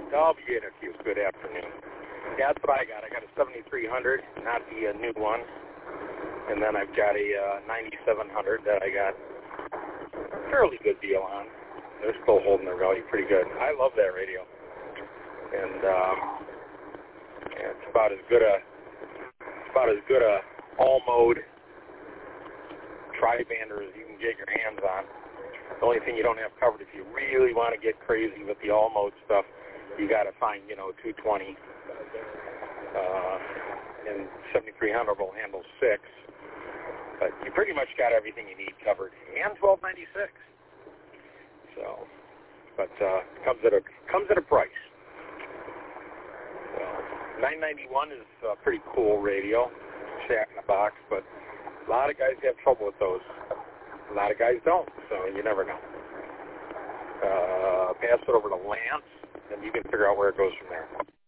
I'll be getting a few. Good afternoon. Yeah, that's what I got. I got a 7300, not the new one. And then I've got a 9700 that I got a fairly good deal on. They're still holding their value pretty good. I love that radio. And it's about as good a all-mode tri-bander as you can get your hands on. The only thing you don't have covered, if you really want to get crazy with the all-mode stuff, you got to find, 220. And 7300 will handle 6. But you pretty much got everything you need covered. And 1296. So, but comes at a price. So, 991 is a pretty cool radio, Shack in a box, but a lot of guys have trouble with those. A lot of guys don't, so you never know. Pass it over to Lance, and you can figure out where it goes from there.